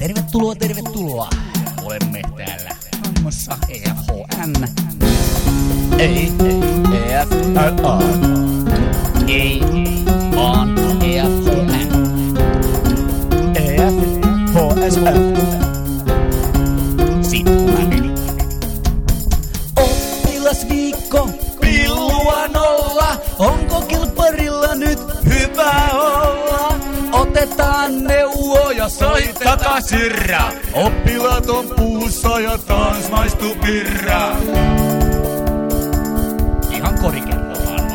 Tervetuloa. Olemme täällä hommassa EFHN. Ei, EFLA. Ei, vaan EFHN. EFHSF. Sitten oppilasviikko, pillua nolla. Onko kilparilla nyt hyvä olla? Otetaan neuvoja, sai takasirra. Oppilaat on puussa ja taas maistu pirra. Ihan korikerrallaan.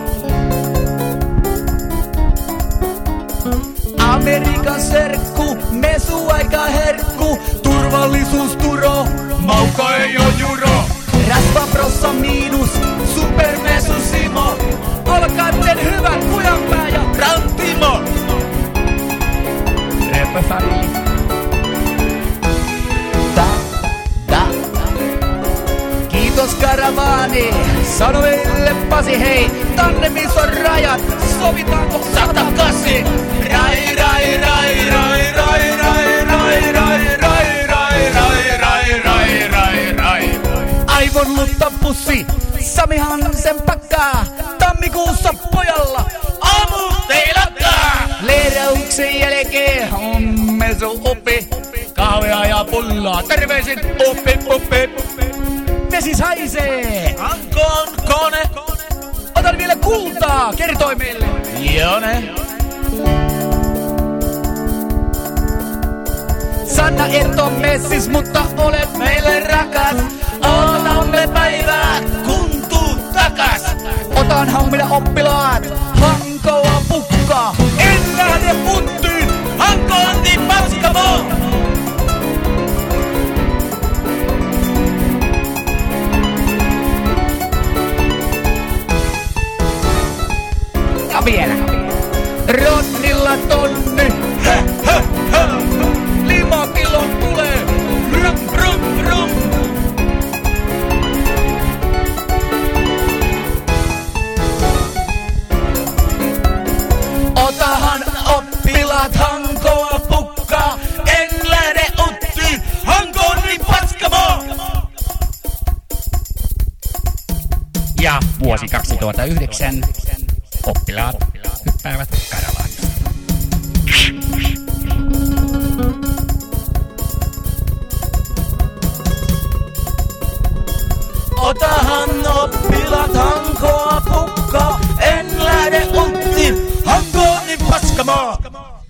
Amerikan serkku, mesuaika herkku. Turvallisuus turo, mauka ei oo juro. Rasva prossa miinus, supermesu Simo. Olkaatten hyvä Kujanpää ja Rantimo. Repefäri. Kiitos karavaani. Sano meille Pasi hei. Tänne missä on rajat. Sovitaanko 108? Rai rai rai rai rai rai rai rai rai rai rai rai rai rai rai. Aivon luttapussi. Sami Hansen pakkaa. Tammikuussa pojalla. Aamu teilakkaa. Leirauksen jälkeen on mesu oppi. Kahvea ja pullaa. Terveisin oppi. Vesi saisee. Hankoon kone. Otan vielä kultaa. Kertoi meille. Jone. Sanna Erto messis, mutta olet meille rakas. Otamme päivää kuntuu takas. Otanhan minä oppilaat Hankoa pukkaa. En lähde puttiin. Hanko on niin paskamo. Ja vielä. Ronnilla tonni. Limakilon tulee. Rum. Otahan oppilaat Hankoa pukkaa. En lähde uttiin. Hanko on niin paskamo. Ja vuosi 2009. Oppilaat hyppäävät karavaan. Otahan oppilaat Hankoa pukkaa. En lähde uttiin. Hanko on niin paskamaa.